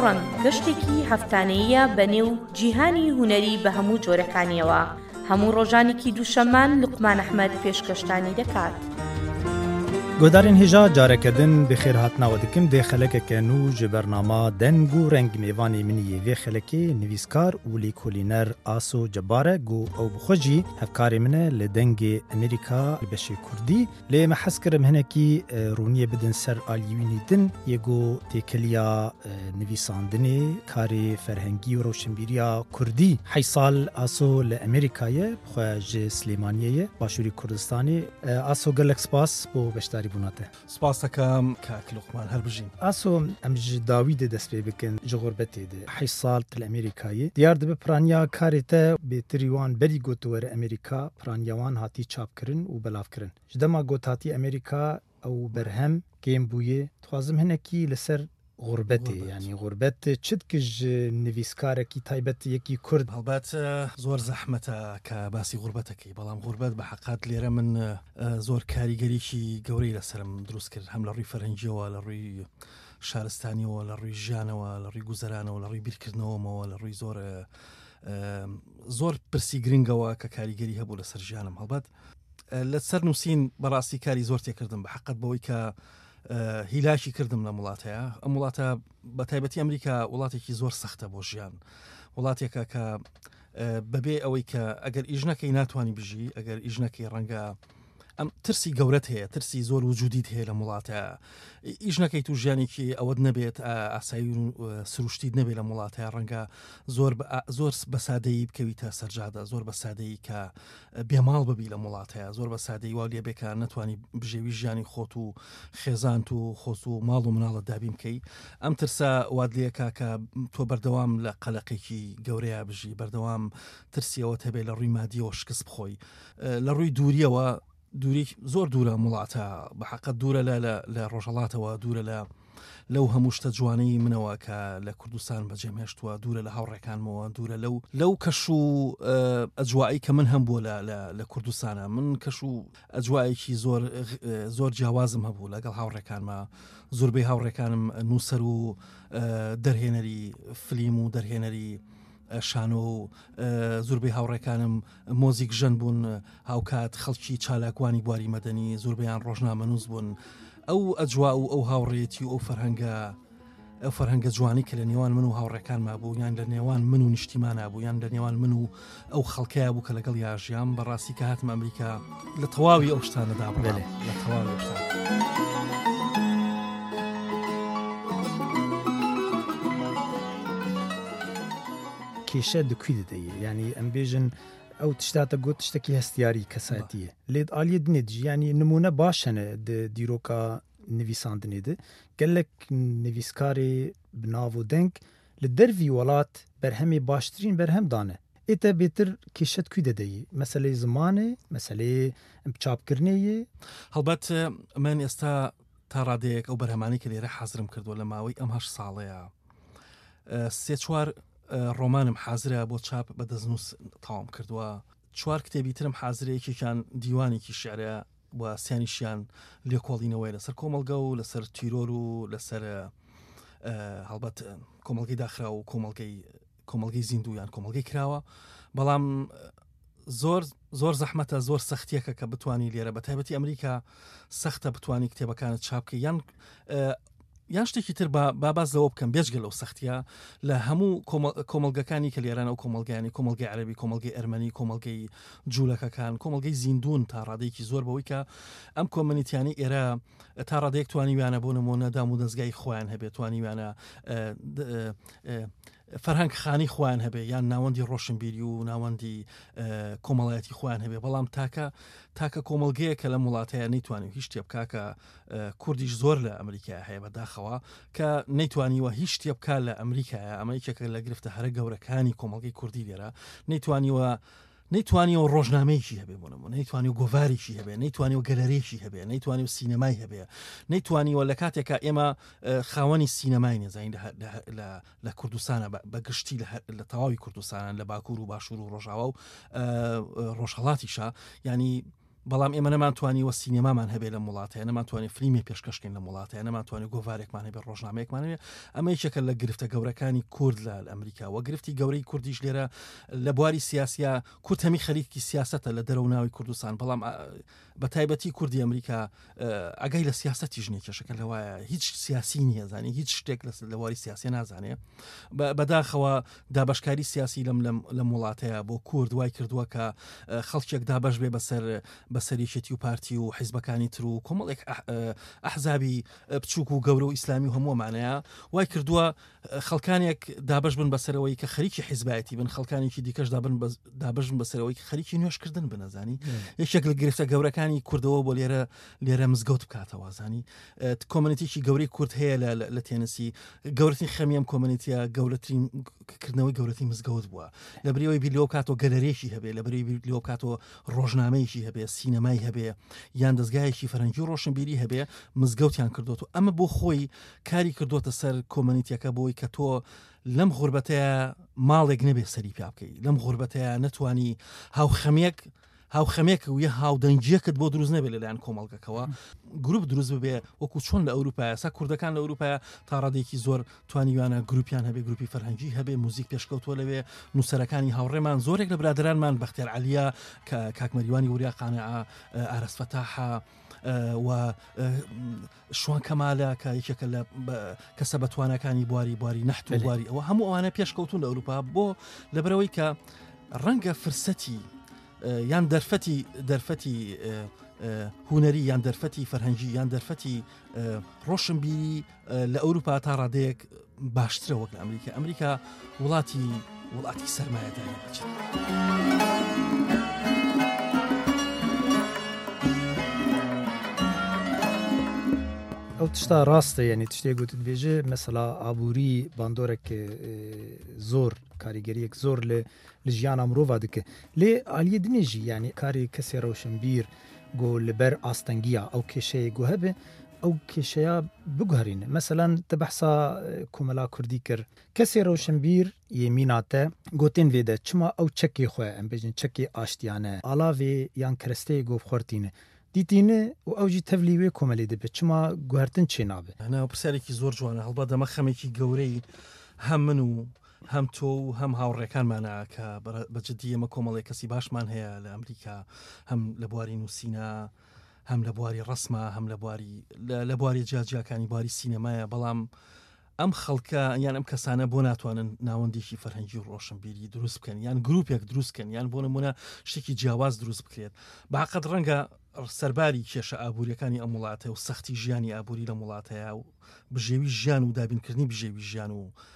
ڕەنگ گەشتێکی هەفتانەیە بەنێو جیهانی هونەری بە هەموو جۆرەکانیەوە. هەموو ڕۆژانێکی دووشەممان لوقمان ئەحمەد پێشکەشتانی دەکات. گۆدارên hêja carekedin bi xêr hatinawe dikim dê xelekeke nû ji bernama deng û reng mêvanê min yê vê xelekê nivîskar û lêkolîner Aso Cebbar e got ew bi xwe jî hevkarê min e li dengê Amerîka li beşê Kurdî lê me hez kirim hinekî rûniyê bidin ser aliyî wî nîtin yê got têkiliya nivîsandinê karê ferhengî û rewşenbîriya Kurdî hey sal Aso li Amerîkayê xwe ji Slêmaniyê başûrê Kurdistanê. Aso gelek spas bo beşdarî بوناته. سپاس دەکەم کاک لوقمان هەر بژین. ئاسۆ ئەم ji dawî de dest pê bikin ji xurbeté de hey sal til Amerîkayê diyar dibe piraniya karê te bêtirî wan berî got were Amerîka piraniya wan hatî çapkirin û belavkirin. Ji dema got hatî Amerîka ew berhem kêm bûye dixwazim hinekî li ser غربەتێ ینی غوربەت چت کە نویسکارێکی تایبەت یەکی کورد هەڵبەت زۆر زەحمەتە کە باسی غوربەتەکەی بەڵام غوربەت بە حقات لێرە من زۆر کاریگەریکی گەورەی لەسرم دروست کرد هەم لە ڕووی فەرهەنگیەوە لە ڕووی شارستانیەوە لە ڕووی ژیانەوە لە ڕووی گوزەرانەوە لە ڕووی بیرکردنەوەمەوە لە ڕووی زۆر پرسی گرنگەوە کە کاریگەری هەبوو لەسەر ژیانم هەڵبەت لە سەر نووسین بەڕاستی کاری زۆر تێکردم بە حقت بەوەی کە هیلاشی کردم لە وڵاتەیە ئەم وڵاتە بە تایبەتی ئەمریکا وڵاتێکی زۆر سەختە بۆ ژیان وڵاتێکە کە بەبێ ئەوەی کە ئەگەر ئیژنەکەی ناتوانانی بژی ئەگەر ئیژنەکەی ڕەنگە ئەم ترسی گەورەت هەیە ترسی زۆر وجودیت هەیە لە وڵاتە ئیژنەکەی تو ژیانێکی ئەوەت نەبێت ئاسایی سروشتیت نەبێت لە وڵاتەیە ڕەنگە زۆر بە سادەیی بکەویتە سەرجادە زۆر بە سادەیی کە بێماڵ ببی لە وڵاتەیە زۆر بە سادەی وا لێبێکە نەتوانی بژێوی ژیانی خۆت و خێزانت و خۆت و ماڵ و مناڵت دابین بکەی ئەم ترسە واد لێکە کە تۆ بەردەوام لە قەلەقێکی گەورەیە بژی بەردەوام ترسیەوە هەبێت لە ڕووی مادیەوە شکست بخۆی لە ڕووی دووریەوە دووری زۆر دوورە وڵاتە بە حقت دوورە لە ڕۆژهڵاتەوە دوورە لەو هەموو شتە جوانەی منەوە کە لە کوردستان بەجێمێشتووە دوورە لە هاوڕێکانمەوە دوورە لەو کەش و ئەجوایی کە من هەم بووە لە کوردستانە من کەش و ئەجوایەکی زۆر جیاوازم هەبوو لەگەڵ هاوڕێکانمە زۆربەی هاوڕێکانم نووسەر و دەرهێنەری فلیم و دەرهێنەری شانۆ و زۆربەی هاوڕێکانم مۆزیک ژەن بوون هاوکات خەڵکی چالاکوانی بواری مەدەنی زۆربەیان ڕۆژنامە نووس بوون ئەو ئەجوا و ئەو هاوڕێتی و ئەو فەرهەنگە جوانی کە لە نێوان من و هاوڕێکانما بوو یان لە نێوان من و نیشتیمانە بوو یان لە نێوان من و ئەو خەڵکەیە بوو کە لەگەڵ یاژیان بەڕاستی کە هاتم ئەمریکا لە تەواوی ئەو شتانەدا بڵێ لە تەواوی شتان کێشە دکوی دەدەیە ینی ئەم بێژن ئەو تشتاتە گوت شتێکی هەستیاری کەساتیە لێت ئالیە دنێت ینی نمونە باشەنە دیرۆکە نویساندنێ de gelek nivîskarê bi nav û deng li dervî welat berhemê baştirîn berhem dane ête bêtir kêşet kû de deyî meselê zimanê meselê çapkirinê yê هەڵبەت من ئێستا تا ڕادەیەک ئەو بەرهەمانی کە لێرە حەزرم کردووە لە ماوەی ئەم 8 ساڵەیە سێ چوار ڕۆمانم حازرە بۆ چاپ بە دەستنووس تاوام کردووە 4 کتێبی ترم حازرەیەکێکیان دیوانێکی شعرە بە سیانیشیان لێکۆڵینەوەی لەسەر کۆمەلگە و لەسەر تیرۆر و لەسەر هەڵبەت کۆمەلگەی داخرا و کۆمەلگەی زیندویان کۆمەلگەی کراوە بەڵام زۆر زەحمەتە زۆر سەختیەکە کە بتوانی لێرە بە تایبەتی ئەمریکا سەختە بتوانی کتێبەکانت چاپکە یان شتێکی تر باز لەوە بکەم بێجگە لەو سەختیە لە هەموو کۆمەلگەکانی کە لێرانە و کۆمەلگانی کۆمەلگەی عەرەبی کۆمەلگەی ئەرمەنی کۆمەلگەی جوولەکەکان کۆمەلگەی زیندون تا ڕادەیەکی زۆر بەوەی کە ئەم کۆمەنیتیانی ئێرە تا ڕادەیەک توانیویانە بۆ نمونە دام و دەستگای خۆیان هەبێت توانیویانە فەرهەنگ خانی خۆیان هەبێ یان ناوەندی ڕۆشنبیری و ناوەندی کۆمەڵایەتی خۆیان هەبێ بەڵام تاکە کۆمەلگەیەکە لە وڵاتەیە نەیتوانێت هیچ شتێ بکا کە کوردیش زۆر لە ئەمریکا هەیە بەداخەوە کە نەیتوانیوە هیچ شتێ بکا لە ئەمریکایە ئەمریکەکە لە گرفتە هەرە گەورەکانی کۆمەلگەی کوردی لێرە نەیتوانیەوە ڕۆژنامەیەکی هەبێ بۆ نمونە نەیتوانی و گۆڤارێکی هەبێ نەیتوانی و گەلەرێکی هەبێ نەیتوانی و سینەمای هەبێ نەیتوانیوە لە کاتێکە ئێمە خاوەنی سینەمای نێزین لە کوردستانە بەگشتی لە تەواوی کوردستانان لە باکوور و باشوور و ڕۆژاوا و ڕۆژهەڵاتیشە ینی بەڵام ئێمە نەمانتوانی وە سینەمامان هەبێ لە وڵاتەیە، نەمانتوانی فلیمی پێشکەشکەین لە وڵاتەیە، نەمانتوانی گۆڤارێکمان هەبێ، ڕۆژنامەیەکمان هەبێ. ئەمە یەکێکە لە گرفتە گەورەکانی کورد لە ئەمریکا. وە گرفتی گەورەی کوردیش لێرە لە بواری سیاسیە کورد هەمی خەریکی سیاستە لە دەرەوە ناوی کوردستان، بەڵام بە تایبەتی کوردی ئەمریکا ئەگەی لە سیاستی ژنێ کێشەکە لەوایە هیچ سیاسی نیە، زانی هیچ شتێک لە واری سیاسی نازانێ. بەداخەوە دابشکاری سیاسی لەم وڵاتەیە بۆ کورد وای کردووە کە خەڵکێک دابش بێ بەسەر سەریشتی و پارتی و حیزبەکانی تر و کۆمەڵێک ئەحزابی بچووک و گەورە و ئیسلامی و هەمووەمانەیە وای کردووە خەڵکانێک دابش بن بەسەرەوەی کە خەریکی حیزبایەتی بن، خەڵکانێکی دیکەش دابش بن بەسەرەوەی کە خەریکی نوێشکردن بنەزانی. یەکێک لە گرفتە گەورەکانی کوردەوە بۆ لێرە مزگەوت بکاتەوە، زانی کۆمەنیتیی گەورەی کورد هەیە لە تێنسی، گەورەترین خەمیەم کۆمەنیتیە گەورەترینکردنەوەی گەورەتی مزگەوت بووە، لە بریەوەی بیرلەوە کاتۆ گەلەرێکی هەبێ، لە بری بیرلەوە کاتۆ ڕۆژنامەیەکی هەبێ، سینەمای هەبێ، یان دەستگایەکی فەرەنگی و ڕۆشنبیری هەبێ، مزگەوتیان کردوت و ئەمە بۆ خۆی کاری کردوتە سەر کۆمەنیتیەکە بۆی کە تۆ لەم غوربەتەیە ماڵێک نەبێ سەری پیا بکەی، لەم غوربەتەیە نەتوانی هاوخەمێک و یە هاودەنگیەکت بۆ دروست نەبێت لەلایەن کۆمەڵگەکەوە، گروپ دروست ببێ وەکو چۆن لە ئەوروپایە سا کوردەکان لە ئەوروپایە تا ڕادێکی زۆر توانیوانە گروپیان هەبێ، گروپی فەرهەنگی هەبێ، موزیک پێشکەوتووە لەوێ، نووسەرەکانی هاوڕێمان زۆرێک لە برادرانمان بەختیار عەلیە کاکمەریوانی وریا قانعە، ئارەس فەتاحە و شوان کەمالە کە یەکێکە لە کەسە بەتوانەکانی بواری نەحت و بواری ئەوە هەموو ئەوانە پێشکەوتون لە ئەوروپا بۆ لەبەرەوەی کە ڕەنگە فرسەتی یان دەرفەتی هوەری یان دەرفەتی فەرهەنگی یان دەرفەتی ڕۆشنبیری لە ئەوروپا تا ڕادەیەک باشترە وەک لە ئەمریکا. ئەمریکا وڵاتی سەرمایەداری بچێت. ئەو تشتا ڕاستە، یعنی تشتێک گوتت بێژێ مەسەلا ئابووری باندۆرێک زۆر کاریگەریەک زۆر لە ژیانە مرۆڤ دکە لێ ئالیە دنێژی، یعنی کاری کەسێ ڕەوشنبیر گۆ لەبەر ئاستەنگیە ئەو کێشەیە گۆ هەبێ ئەو کێشەیە بگوهرینە. مەسەلەن تە بەحسا کۆمەلا کوردی کرد کەسێ ڕەوشنبیر یێمیناتە گوتێن وێدە چما ئەو چەکی خۆە ئەم بێژن چەکی ئاشتیانە ئالاوێ یان کەرەستەیە گۆ بخۆرتینە دیتینە و ئەوجی تەولی وێ کۆمەلی دەبێت چما گواردن چێ نابێت. هەنا پرسیارێکی زۆر جوانە، هەڵبەت دەمە خەمێکی گەورەی هەم من و هەم تۆ و هەم هاوڕێکانمانە کە بەجددی ئەمە کۆمەڵی کەسی باشمان هەیە لە ئەمریکا، هەم لە بواری نووسینە، هەم لە بواری ڕسمە، هەم لە بواری جیاجیاکانی بواری سینەمایە، بەڵام ئەم خەڵکە یان ئەم کەسانە بۆ ناتوانن ناوەندێکی فەرهەنگی و ڕۆشنبیری دروست بکەن یان گروپێک دروستکەن یان بۆ نمونە شتێکی جیاواز دروست بکرێت. بەعقەد ڕەنگە سەرباری کێشە ئابوووریەکانی ئەم وڵاتە و سەختی ژیانی ئابووری لە وڵاتەیە و بژێوی ژیان و دابینکردنی بژێوی ژیان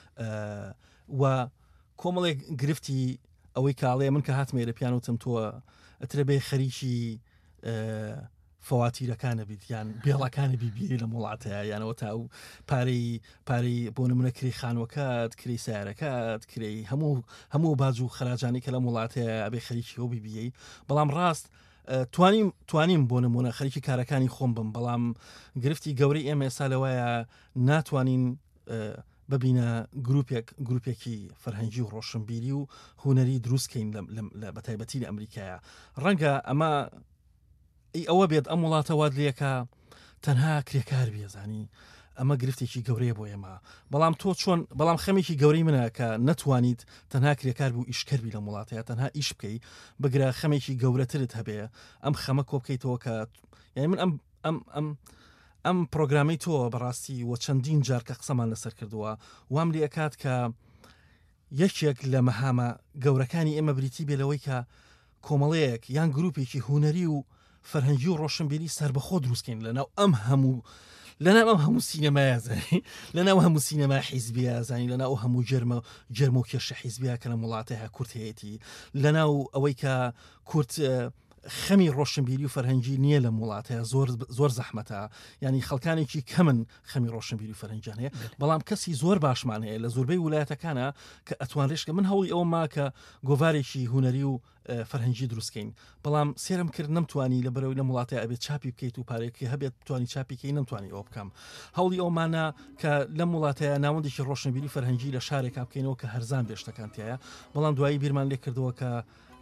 و کۆمەڵێک گرفتی ئەوەی کاڵەیە من کە هاتمێرە پیانوتم تۆ ئەترە بێ خەریکی فەواتیرەکانە بیت یان بێڵەکانی بیبیری لە وڵاتەیە یانەوە تا و پارەی بۆ نمونە کری خانوەکەت، کری سیارەکەت، کری هەموو باج و خراجانی کە لە وڵاتەیە ئەبێ خەریکی ئەو بیبیەی. بەڵام ڕاست توانیم بۆ نمونە خەریکی کارەکانی خۆم بم، بەڵام گرفتی گەورەی ئێمە ئێستا لەوایە ناتوانین ببینە گروپێکی فەرهەنگی و ڕۆشنبیری و هوەری دروستکەین لە بەتایبەتی لە ئەمریکایە. ڕەنگە ئەوە بێت ئەم وڵاتە واد لێکە تەنها کرێکار بێزانی ئەمە گرفتێکی گەورەیە بۆ ئێمە. بەڵام تۆ چۆن بەڵام خەمێکی گەورەی منە کە نەتوانیت تەنها کرێکار بوو ئیشکەربی لە وڵاتەیە تەنها ئیش بکەی بگرە خەمێکی گەورەترت هەبێ ئەم خەمە کۆ بکەیتەوە کە یعنی من ئەم پرۆگرامی تۆ بەڕاستی وە چەندین جار کە قسەمان لەسەر کردووە وام لێ ئەکات کە یەکێک لە مەهامە گەورەکانی ئێمە بریتی بێلەوەی کە کۆمەڵەیەک یان گروپێکی هوەری و فەرهەنگی و ڕۆشنبیری سربەخۆ دروستکەین لەناو ئەم هەموو سینەمایە زانی لەناو هەموو سینەما حیزبیە زانی لەناو هەموو جەرمە و کێشە حیزبیە کە لە وڵاتەیە کورد هەیەتی لەناو ئەوەی کە کورد خەمی ڕۆشنبیری و فەرهەنگی نییە لە وڵاتەیە زۆر زەحمەتە ینی خەڵکانێکی کەمن خەمی ڕۆشنبیری و فەرهەنگیان هەیە بەڵام کەسی زۆر باشمان هەیە لە زۆربەی ویلایەتەکانە کە ئەتوانڕێشکە من هەوڵی ئەوە ماکە گۆڤارێکی هوەری و فەرهەنگی دروستکەین بەڵام سێرم کرد نەمتوانی لە بەرەوەی لە وڵاتەیە ئەبێت چاپی بکەیت و پارێکی هەبێت توانی چاپیکەی نەمتوانی ئەوە بکەم هەوڵی ئەومانە کە لەم وڵاتەیە ناوەندێکی ڕۆشنبیری فەرهەنگی لە شارێکا بکەینەوە کە هەرزان بێشتەکان تایە بەڵام دوایی بیرمان لێ کردەوە کە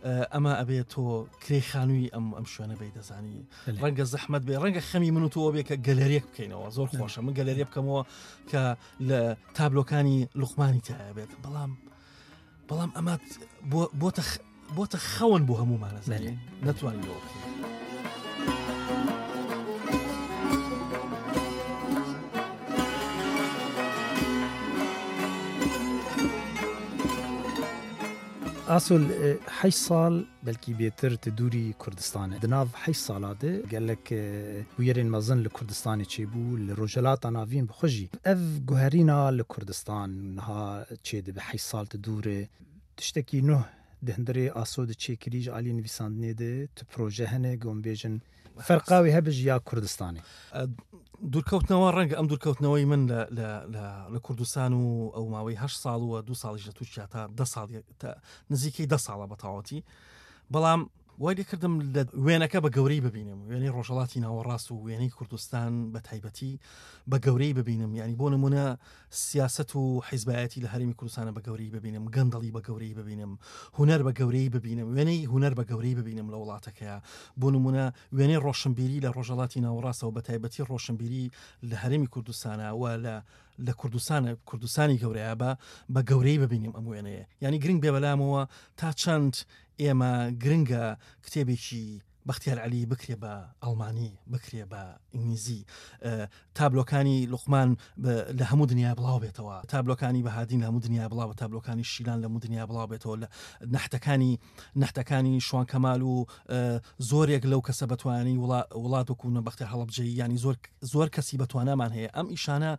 ئەمە ئەبێت تۆ کرێ خانووی ئەم شوێنە بێ دەزانی ڕەنگە زەحمەت بێ ڕەنگە خەمی من و تۆ بێ کە گەلەریەک بکەینەوە زۆر خۆشە من گەلەریە بکەمەوە کە لە تابلۆکانی لوقمانی تایە بێت بەڵام ئەمە بۆتە خەون بۆ هەمومانە زانێ نەتوانین لەوە بکەین. ئاسۆل 8 ساڵ بەلکی بێتر تە دووری کوردستانە دناو 8 ساڵادە گەلک وێرên مەزن لە کوردستانی چێبوو لە ڕۆژەلاتە ناوین بخۆژی ئەv گوهرینە لە کوردستان نها چێ دەبێ 8 ساڵ تە دوورێ تشتێکی نۆ دهندرێ ئاسۆ دە چێکریژ عالی نویساندنێ دە تو پرۆژە هەنێ گۆمبێژن فەرقاوی هەبژ یا کوردستانی دوورکەوتنەوە ڕەنگە ئەم دوورکەوتنەوەی من لە کوردستان و ئەو ماوەی 8 ساڵ و 2 ساڵیش لە تووشیا تا 10 ساڵ نزیکەی 10 ساڵە بەتەواوەتی بەڵام وای لێکردم لە وێنەکە بە گەورەی ببینم وێنەی ڕۆژهەڵاتی ناوەڕاست و وێنەی کوردستان بە تایبەتی بە گەورەی ببینم یعنی بۆ نمونە سیاست و حیزبایەتی لە هەرێمی کوردستانە بە گەورەی ببینم گەندەڵی بە گەورەی ببینم هونەر بە گەورەی ببینم وێنەی هونەر بە گەورەی ببینم لە وڵاتەکەیە بۆ نمونە وێنەی ڕۆشنبیری لە ڕۆژهەڵاتی ناوەڕاستەوە بە تایبەتی ڕۆشنبیری لە هەرێمی کوردستانە و لە کوردستانی گەورەیە بە گەورەی ببینیم ئەم وێنەیە ینی گرنگ بێ بەلامەوە تا چەند ئێمە گرنگە کتێبێکی بەختیار عەلی بکرێ بە ئەڵمانی بکرێ بە ئینگلیزی تابلۆکانی لوقمان لە هەموو دنیا بڵاو بێتەوە تابلۆکانی بەهادین لە هەموو دنیا بڵاو تابلۆکانی شیلان لە هەموو دنیا بڵاو بێتەوە لە نەحتەکانی شوان کەمال و زۆرێک لەو کەسە بەتوانی وڵات وەکو بەختیار هەڵەبجەیی ینی زۆر کەسی بەتوانامان هەیە ئەم ئیشانە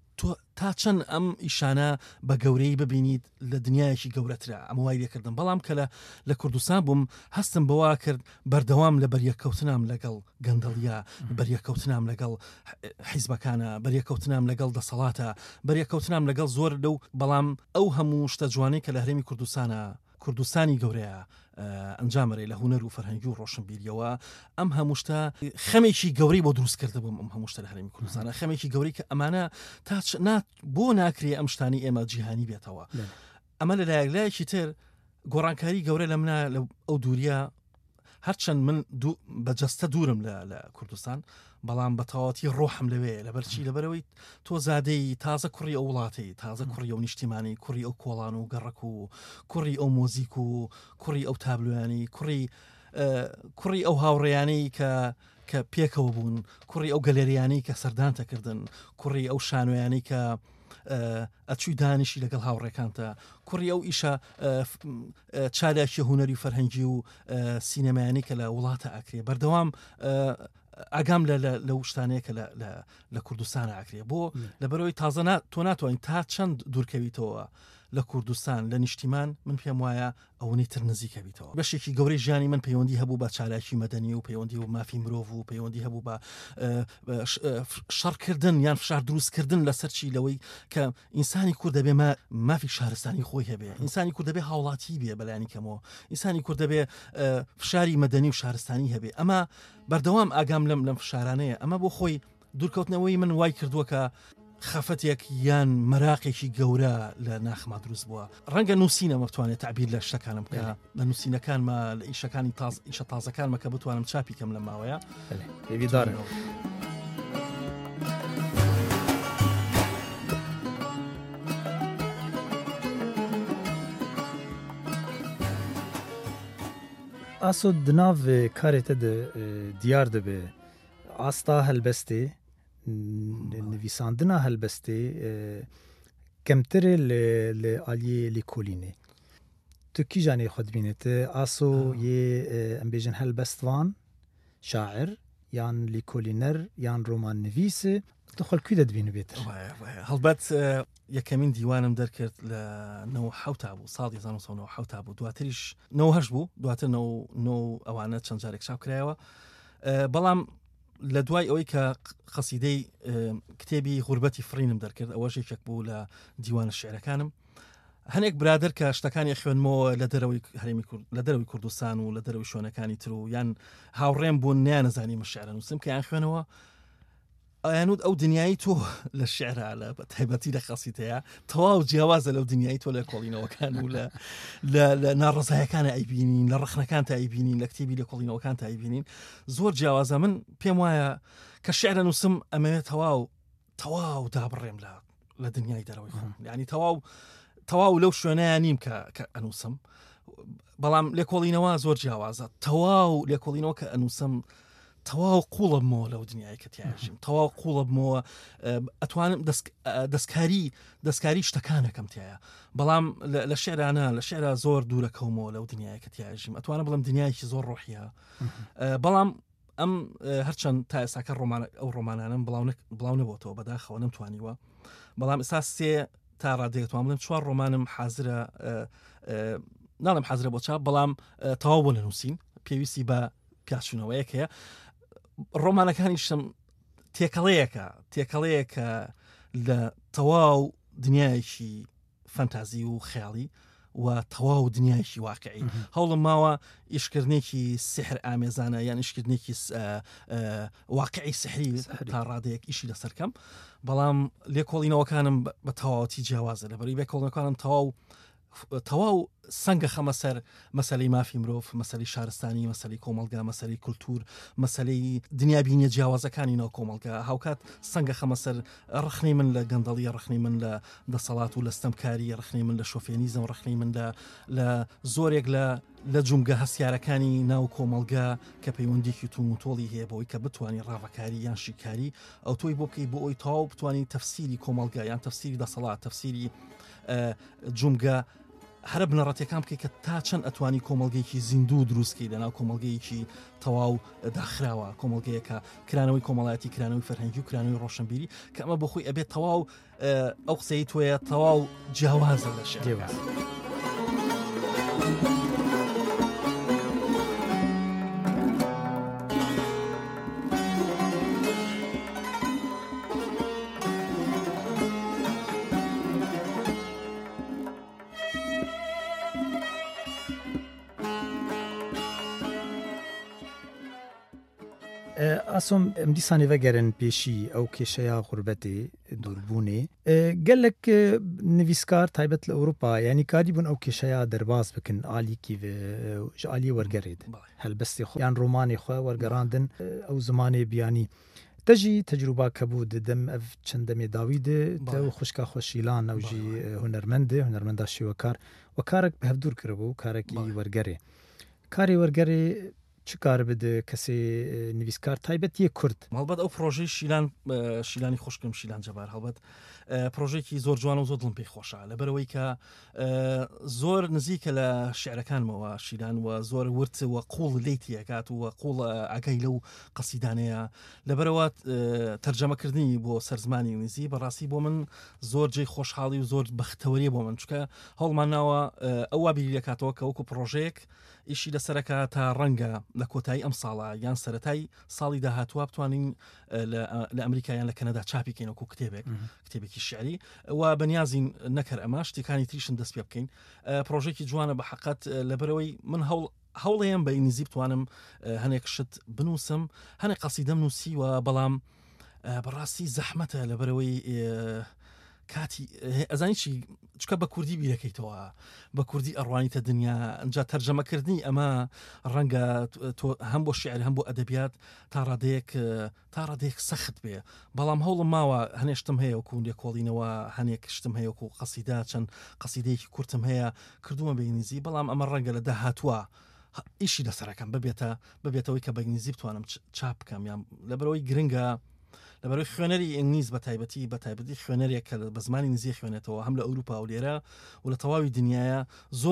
تا چەند ئەم ئیشانە بە گەورەی ببینیت لە دنیایەکی گەورەترە ئەمە وای لێکردم بەڵام کە لە کوردستان بووم هەستم بەوا کرد بەردەوام لە بەریەکەوتنام لەگەڵ گەندەڵیە بەریەکەوتنام لەگەڵ حیزبەکانە بەریەکەوتنام لەگەڵ دەسەڵاتە بەریەکەوتنام لەگەڵ زۆر لەو بەڵام ئەو هەموو شتە جوانەی کە لە هەرێمی کوردستانی گەورەیە ئەنجامەرێ لە هونەر و فەرهەنگی و ڕۆشنبیریەوە ئەم هەمووشتە خەمێکی گەورەی بۆ دروست کرده بووم ئەم هەمووشتە لە هەرێمی کوردستانە خەمێکی گەورەی کە ئەمانە بۆ ناکرێ ئەم شتانی ئێمە جیهانی بێتەوە ئەمە لە لایەکی تر گۆڕانکاری گەورە لە منە لە ئەو دووریە هەرچەند من بەجەستە دوورم لە کوردستان بەڵام بە تەواوەتی ڕۆحم لەوێ لەبەرچی لەبەرەوەی تۆ زادەی تازە کوڕی ئەو وڵاتی تازە کوڕی ئەو نیشتیمانی کوڕی ئەو کۆڵان و گەڕک و کوڕی ئەو مۆزیک و کوڕی ئەو تابلویانی کوڕی ئەو هاوڕێیانەی کە پێکەوە بوون کوڕی ئەو گەلێریانەی کە سەردانتەکردن کوڕی ئەو شانۆیانەی کە ئەچووی دانیشی لەگەڵ هاوڕێکانتە کوڕی ئەو ئیشە چالێکی هونەری و فەرهەنگی و سینەمایانی کە لە وڵاتە ئاکرێ بەردەوام ئاگام لە شتانەیە کە لە کوردستانە ئاکرێ بۆ لەبەرەوەی تازە تۆ ناتوانین تا چەند دوورکەویتەوە لە کوردستان لە نیشتیمان من پێم وایە ئەوەی تر نزیکە بیتەوە بەشێکی گەورەی ژیانی من پەیوەندی هەبوو بە چالاکی مەدەنی و پەیوەندی و مافی مرۆڤ و پەیوەندی هەبوو بە شەڕکردن یان فشار دروستکردن لەسەرچی لەوەی کە ئینسانی کورد دەبێ مافی شارستانی خۆی هەبێ ئینسانی کورد دەبێ هاوڵاتی بێ بەلایانی کەمەوە ئینسانی کورد دەبێ فشاری مەدەنی و شارستانی هەبێ ئەمە بەردەوام ئاگام لەم فشارانەیە ئەمە بۆ خۆی دوورکەوتنەوەی من وای کردووە کە خەفەتێک یان مەراقێکی گەورە لە ناخما دروست بووە ڕەنگە نووسینەمە بتوانێت تعبیر لە شتەکانم بکە لە نووسینەکانمە لە ئیشەکانی ئیشە تازەکانمە کە بتوانم چاپی کەم لە ماوەیە پێویدارە ئاسۆ دناو کارێتە دیار دەبێ ئاستا هەلبەستێ نویساندنا هەلبەستێ کەمترێ لە ئالیێ لێکۆلینێ تو کیژانێ خۆ دبینێتە ئاسۆ یێ ئەم بێژن هەلبەستوان شاعر یان لێکۆلینەر یان ڕۆمان نویسە تو خەڵکی دەدبینە بێتر هەڵبەت یەکەمین دیوانم دەرکرد لە 1970 بوو ساڵی 1970 بوو دواتریش 1970 بوو دواتر ئەوانە چەند جارێک چاپ کرایەوە بەڵام لە دوای ئەوەی کە قەسیدەی کتێبی غوربەتی فڕینم دەرکرد ئەوە یەکێک بوو لە دیوانە شعرەکانم هەنێک برادر کە شتەکانی خوێنمەوە لە دەرەوەی هەرێمی کورد لە دەرەوەی کوردستان و لە دەرەوەی شوێنەکانی تر و یان هاوڕێم بوون نیان نەزانی من شعرە نووسم کە یان خوێنەوە ئەیانوت ئەو دنیای تۆ لە شعرا لە تایبەتی لە قەسیدەیە تەواو جیاوازە لەو دنیای تۆ لە کۆڵینەوەکان و لە ناڕزایەکانە ئەیبینین لە ڕخنەکان تا ئەیبینین لە کتێبی لە کۆڵینەوەکان تا ئەیبینین زۆر جیاوازە. من پێم وایە کە شعرە نووسم ئەمەوێت تەواو دابڕێم لە دنیای دەرەوەی خۆم، یعنی تەواو لەو شوێنەیە نیم کە ئەنووسم، بەڵام لێکۆڵینەوە زۆر جیاوازە. تەواو لێکۆڵینەوە کە ئەنووسم تەواو قوڵە بمەوە لەو دنیای کە تیاژیم، تەواو قوڵە بمەوە، ئەتوانم دەستکاری شتەکانەکەم تایە، بەڵام لە شعرانە لە شعرا زۆر دوورەکەومەوە لەو دنیای کە تیاژیم، ئەتوانە بڵم دنیایکی زۆر ڕۆحیە. بەڵام ئەم هەرچەند تا ئێستاکە ئەو ڕۆمانانم بڵاو نەبووەوە بەداخەوە نەمتوانیوە، بەڵام ئێستا سێ تا ڕادێتوان بڵێم 4 ڕۆمانم حازرە، ناڵم حازرە بۆ چاپ، بەڵام تەواو بۆ نەنووسین، پێویستی بە پیاچوونەوەیەک هەیە. ڕۆمانەکانیشم تێکەڵەیەکە لە تەواو دنیایکی فەنتازی و خەیاڵی و تەواو دنیایکی واقعی. هەوڵم ماوە ئیشکردنێکی سحر ئامێزانە یان ئیشکردنێکی واقعی سحری تا ڕادەیەک ئیشی لەسەرکەم، بەڵام لێکۆڵینەوەکانم بە تەواوەتی جیاوازە، لەبەری لێکۆڵینەوەکانم تەواو سەنگە خەمە سەر مەسەلەی مافی مرۆڤ، مەسەلەی شارستانی، مەسەلەی کۆمەلگا، مەسەلەی کولتور، مەسەلەی دنیابینیە جیاوازەکانی ناو کۆمەلگا، هاوکات سەنگە خەمە سەر ڕخنەی من لە گەندەڵی، ڕخنەی من لە دەسەڵات و لە ستەمکاری، ڕخنەی من لە شۆفێنیزم، ڕخنەی من لە زۆرێک لە جومگە هەستیارەکانی ناو کۆمەلگا کە پەیوەندێکی توموتۆڵی هەیە بەوەی کە بتوانانی ڕاوەکاری یان شیکاری ئەو تۆی بۆ بکەی بۆ ئەوی تەواو بتوانانی تەفسیری کۆمەلگا یان تەفسیری دەسەڵات، تەفسیری جومگە هەرە بنەڕەتەکان بکەی کە تا چەند ئەتوانی کۆمەلگەیەکی زیندوو دروستکەی لەناو کۆمەلگەیەکی تەواو داخراوە، کۆمەلگەیەکە کرانەوەی کۆمەڵایەتی، کرانەوەی فەرهەنگی و کرانەوەی ڕۆشنبیری، کە ئەمە بەخۆی ئەبێت تەواو ئەو قسەی تۆیە تەواو جیاوازە لە شێوە. ئاسۆم ئەم دیسانی vەگەرن پێشی ئەو کێشەیە غوربەتێ دووربوونێ gelek nivîskar taybet li Ewropa yanî karî bûn ew kêşeya derbas bikin alîkî ji aliyê wergerê din helbestê xwe yan romanê xwe wergerandin ew zimanê biyanî te jî tecrûba kebû didim ev çend demê dawî de te û xwişka xwe Şîlan ew jî hunermend e hunermenda şêwekar we karek bi hevdûr kiribû karekî wergerê karê wergerê چی کار بده کسی نویسکار تایبەتی کورد هەڵبەت ئەو پرۆژەی شیلانی خوشکم شیلان جەبار هەڵبەت پرۆژێکی زۆر جوان و زۆر دڵم پێی خۆشە لەبەرەوەی کە زۆر نزیکە لە شعرەکانمەوە شیلان و زۆر ورت و قوڵ لێتی ئەکات و قوڵ ئاگای لەو قەسیدانەیە لەبەرەوە تەرجەمەکردنی بۆ سەرزمانی نزی بەڕاستی بۆ من زۆر جێی خۆشحاڵی و زۆر بەختەوەریە بۆ من چکە هەڵمان ناوە ئەو وابیری دەکاتەوە کە وەکو پرۆژەیەک ئیشی لەسەرەکە تا ڕەنگە لە کۆتایی ئەم ساڵە یان سەرەتای ساڵی داهاتوە بتوانین لە ئەمریکایان لە کەنەدا چاپی بکەین وەکو کتێبێکی شعری و بەنیازین نەکەر ئەمە شتێکانی تریشن دەست پێ بکەین پرۆژێکی جوانە بە حەقەت لەبەرەوەی من هەوڵەیەم بە ئینگلیزی بتوانم هەنێک شت بنووسم هەنێک قەسیدەم نووسی و بەڵام بەڕاستی زەحمەتە لەبەرەوەی کاتی ئەزانی چی چکە بە کوردی بیرەکەیتەوە بە کوردی ئەڕوانیتە دنیا ئەنجا تەرجەمەکردنی ئەمە ڕەنگە هەم بۆ شعر هەم بۆ ئەدەبیات تا ڕادەیەک سەخت بێ بەڵام هەوڵم ماوە هەنێ شتم هەیە وەکو لێکۆڵینەوە هەنێک شتم هەیە وەکو قەسیدا چەند قەسیدەیەکی کورتم هەیە کردوومە بە ئینگلیزی بەڵام ئەمە ڕەنگە لە داهاتووە ئیشی لەسەرەکەم ببێتەوەی کە بە ئینگلیزی بتوانم چاپ بکەم یان لەبەرەوەی گرنگە لەبەرەوەی خوێنەری ئینگلیز بە تایبەتی خوێنەرێک کە بە زمانی نزیە خوێنێتەوە هەم لە ئەوروپا و لێرە و لە تەواوی دنیاە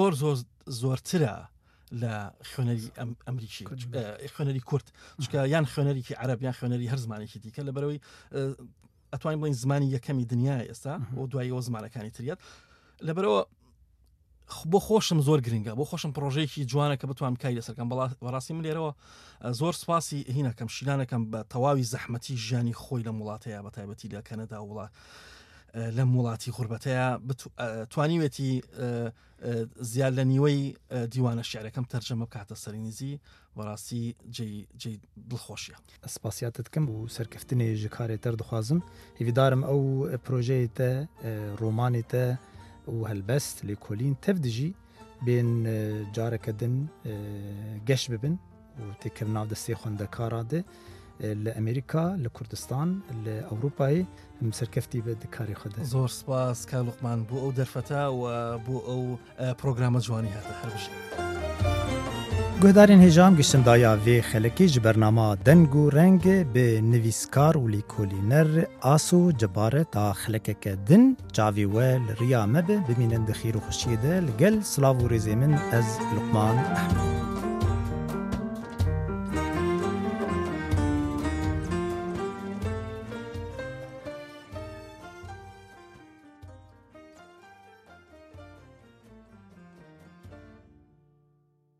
زۆرترە لە خوێنەری ئەمریکی خوێنەری کورد چکە یان خوێنەرێکی عەرەب یان خوێنەری هەر زمانێکی دیکە لەبەرەوەی ئەتوانین بڵین زمانی یەکەمی دنیای ئێستا بۆ دوایەوە زمانەکانی تریات لەبەرەوە بۆ خۆشم زۆر گرنگە بۆ خۆشم پرۆژەیەکی جوانە کە بتوانم کای لەسەرکەم بەڕاستی من لێرەوە زۆر سپاسی هینەکەم شیلانەکەم بە تەواوی زەحمەتی ژیانی خۆی لە وڵاتەیە بە تایبەتی لە کەنەدا وڵات لەم وڵاتی غوربەتەیە توانیوێتی زیاد لە نیوەی دیوانە شعرەکەم تەرجەمە بکاتە سەری نزی بەڕاستی جێی دڵخۆشیە. سپاسیاتتکەم و سەرکەفتنی ji karê dixwazim hêvîdarim ew projeyê te romanê te û helbest lêkolîn tev dijî bên careke din geş bibin û têkir nav destê xwendekara de li Amerîka, li Kurdistan, li Ewropayê em serkeftî be di karê xwe de. زۆر سپاس کا لوقمان بۆ ئەو دەرفەتە و بۆ ئەو پرۆگرامە جوانی هاتە هەر بژێ. Guhdarên hêjam giştin daya vê xelekê ji bernama deng û reng bi nivîskar û lêkolîner Aso Cebare ta xelekeke din çavê we li riya me be bimînin di xêr û xweşiyê de li gel silav û rêzê min ez Luqman Ehmed.